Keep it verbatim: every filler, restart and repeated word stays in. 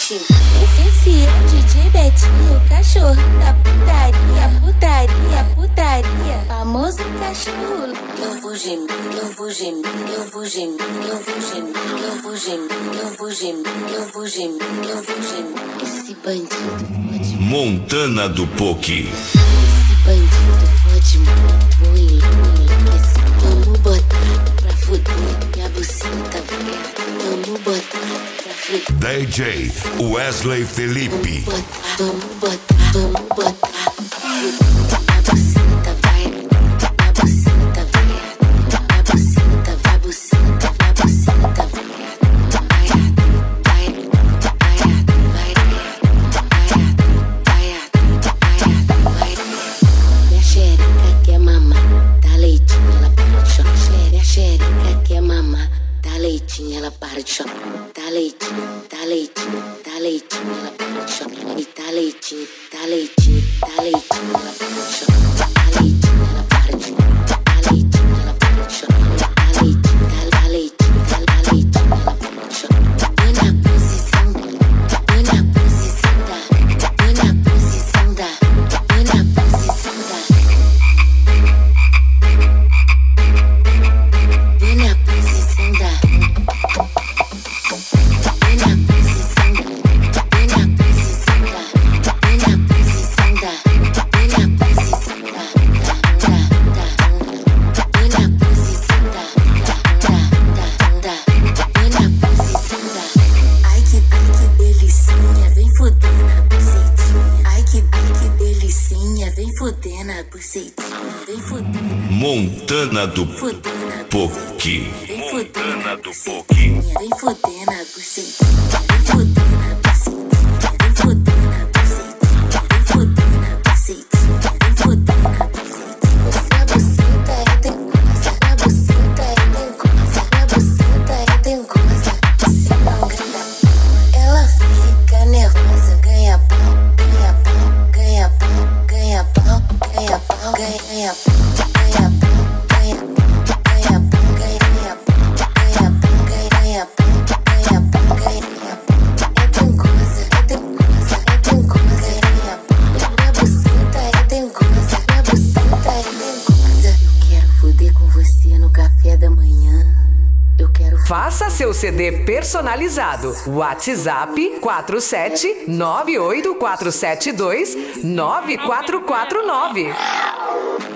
Esse é o D J Betinho, cachorro da putaria, putaria, putaria. Famoso cachorro. Eu vou gemer, eu vou gemer, eu vou gemer, eu vou gemer, eu vou gemer, eu vou gemer, eu vou gemer, eu vou gemer. Esse bandido pode. Montana do Poki. Esse bandido pode muito, vou enlouquecer. Vamos botar pra fuder minha buceta, viado. Vamos botar pra fuder. D J Wesley Felipe. Vamos botar, vamos botar, vamos botar. Minha buceta vai, minha buceta vai, minha buceta vai, buceta, minha buceta vai, vai, vai, vai, vai, vai, vai, vai. Minha xereca quer mamar, dá leitinho, ela para de chorar. Minha xereca quer mamar, dá leitinho, ela para de chorar. Dá leitinho, dá leitinho, dá leitinho, ela para de chorar. E dá leitinho, dá leitinho, dá leitinho, ela para de chorar. Dá leitinho, ela para de chorar. Dá leitinho, ela para de chorar. Dá leitinho, dá leitinho, dá leitinho, ela para de chorar. Põe na posição dela, põe na posição da, põe na posição da, põe na posição da. Põe na posição da. Põe na posição da. Põe na posição da. Põe na posição da. Põe na posição da. Põe na posição da. Põe na posição da. Ai que, ai que delicinha, vem fuder na bucetinha. Ai que, ai que delicinha, vem fuder na bucetinha. Vem fuder na Montana do fuder na Poki. Vem fuder na bucetinha. Vem fuder na bucetinha. Vem fuder na bucetinha. Vem fuder na bucetinha. Vem fuder na bucetinha. Vem fuder na bucetinha. Essa buceta é dengosa. A buceta é dengosa. A buceta é dengosa. Se não grita, ela fica nervosa. Ganha pau, ganha pau, ganha pau, ganha pau, ganha pau, ganha pau, ganha pau, ganha pau, ganha pau, ganha pau, ganha pau, ganha pau, ganha pau, ganha pau. É dengosa, é dengosa, é dengosa, ganha pau. Minha buceta é dengosa, minha buceta é dengosa. Eu quero foder com você no café da manhã. Eu quero. Faça seu C D personalizado. WhatsApp quatro sete nove oito quatro sete dois nove quatro quatro nove.